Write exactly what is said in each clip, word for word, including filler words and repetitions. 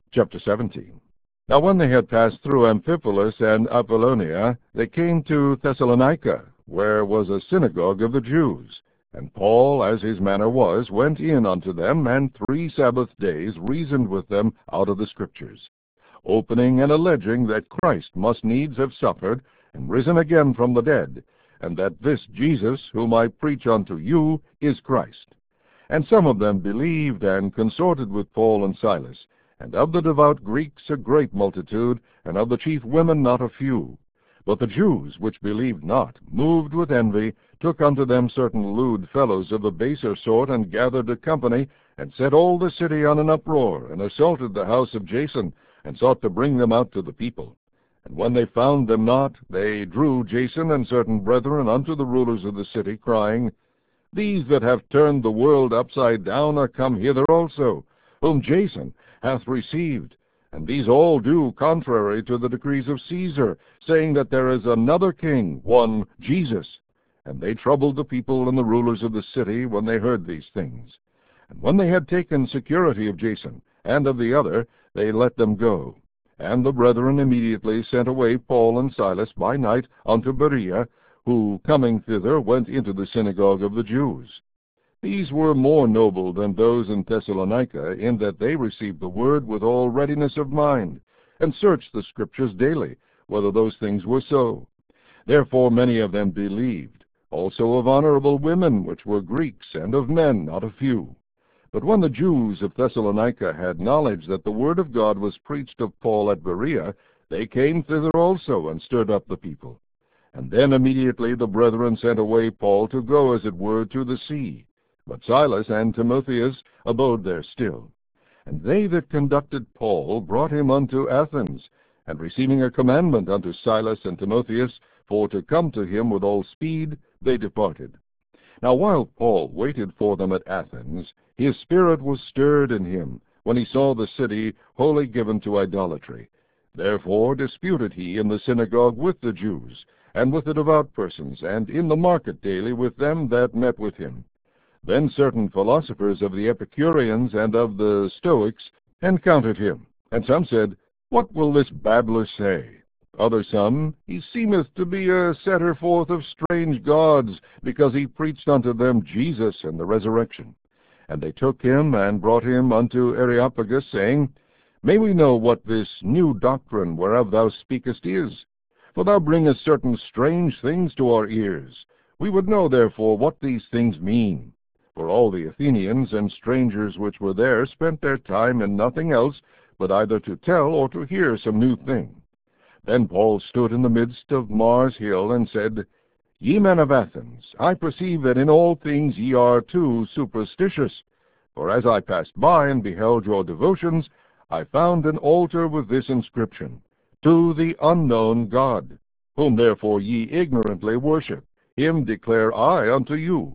Chapter seventeen. Now when they had passed through Amphipolis and Apollonia, they came to Thessalonica, where was a synagogue of the Jews. And Paul, as his manner was, went in unto them, and three Sabbath days reasoned with them out of the Scriptures, opening and alleging that Christ must needs have suffered, and risen again from the dead, and that this Jesus, whom I preach unto you, is Christ. And some of them believed, and consorted with Paul and Silas, and of the devout Greeks a great multitude, and of the chief women not a few. But the Jews, which believed not, moved with envy, took unto them certain lewd fellows of the baser sort, and gathered a company, and set all the city on an uproar, and assaulted the house of Jason, and sought to bring them out to the people. And when they found them not, they drew Jason and certain brethren unto the rulers of the city, crying, These that have turned the world upside down are come hither also, whom Jason hath received, and these all do contrary to the decrees of Caesar, saying that there is another king, one Jesus. And they troubled the people and the rulers of the city when they heard these things. And when they had taken security of Jason and of the other, they let them go. And the brethren immediately sent away Paul and Silas by night unto Berea, who, coming thither, went into the synagogue of the Jews. These were more noble than those in Thessalonica, in that they received the word with all readiness of mind, and searched the Scriptures daily, whether those things were so. Therefore many of them believed, also of honorable women, which were Greeks, and of men not a few. But when the Jews of Thessalonica had knowledge that the word of God was preached of Paul at Berea, they came thither also, and stirred up the people. And then immediately the brethren sent away Paul to go, as it were, to the sea. But Silas and Timotheus abode there still. And they that conducted Paul brought him unto Athens, and receiving a commandment unto Silas and Timotheus for to come to him with all speed, they departed. Now while Paul waited for them at Athens, his spirit was stirred in him, when he saw the city wholly given to idolatry. Therefore disputed he in the synagogue with the Jews, and with the devout persons, and in the market daily with them that met with him. Then certain philosophers of the Epicureans and of the Stoics encountered him, and some said, What will this babbler say? Other some, He seemeth to be a setter forth of strange gods, because he preached unto them Jesus and the resurrection. And they took him, and brought him unto Areopagus, saying, May we know what this new doctrine whereof thou speakest is? For thou bringest certain strange things to our ears. We would know therefore what these things mean. For all the Athenians and strangers which were there spent their time in nothing else, but either to tell or to hear some new thing. Then Paul stood in the midst of Mars Hill, and said, Ye men of Athens, I perceive that in all things ye are too superstitious. For as I passed by and beheld your devotions, I found an altar with this inscription, To the unknown God, whom therefore ye ignorantly worship. Him declare I unto you.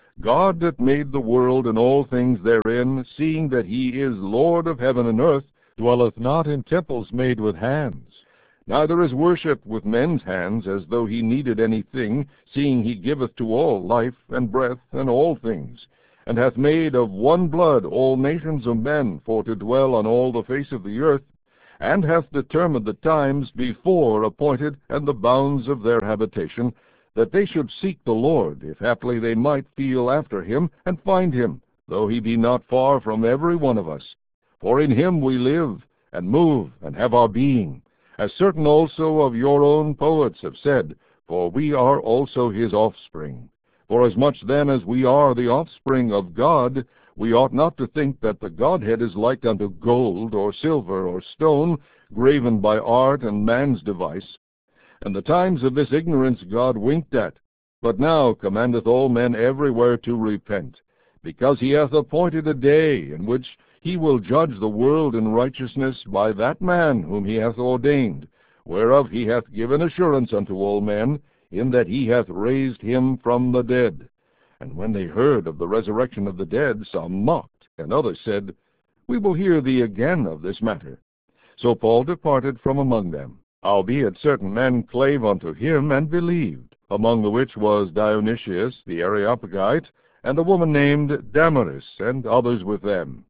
God that made the world and all things therein, seeing that he is Lord of heaven and earth, dwelleth not in temples made with hands, neither is worshipped with men's hands, as though he needed anything, seeing he giveth to all life and breath and all things, and hath made of one blood all nations of men for to dwell on all the face of the earth, and hath determined the times before appointed and the bounds of their habitation, that they should seek the Lord, if haply they might feel after him, and find him, though he be not far from every one of us. For in him we live, and move, and have our being, as certain also of your own poets have said, for we are also his offspring. Forasmuch then as we are the offspring of God, we ought not to think that the Godhead is like unto gold, or silver, or stone, graven by art and man's device. And the times of this ignorance God winked at, but now commandeth all men everywhere to repent, because he hath appointed a day in which he will judge the world in righteousness by that man whom he hath ordained, whereof he hath given assurance unto all men, in that he hath raised him from the dead. And when they heard of the resurrection of the dead, some mocked, and others said, We will hear thee again of this matter. So Paul departed from among them. Albeit certain men clave unto him, and believed, among the which was Dionysius the Areopagite, and a woman named Damaris, and others with them.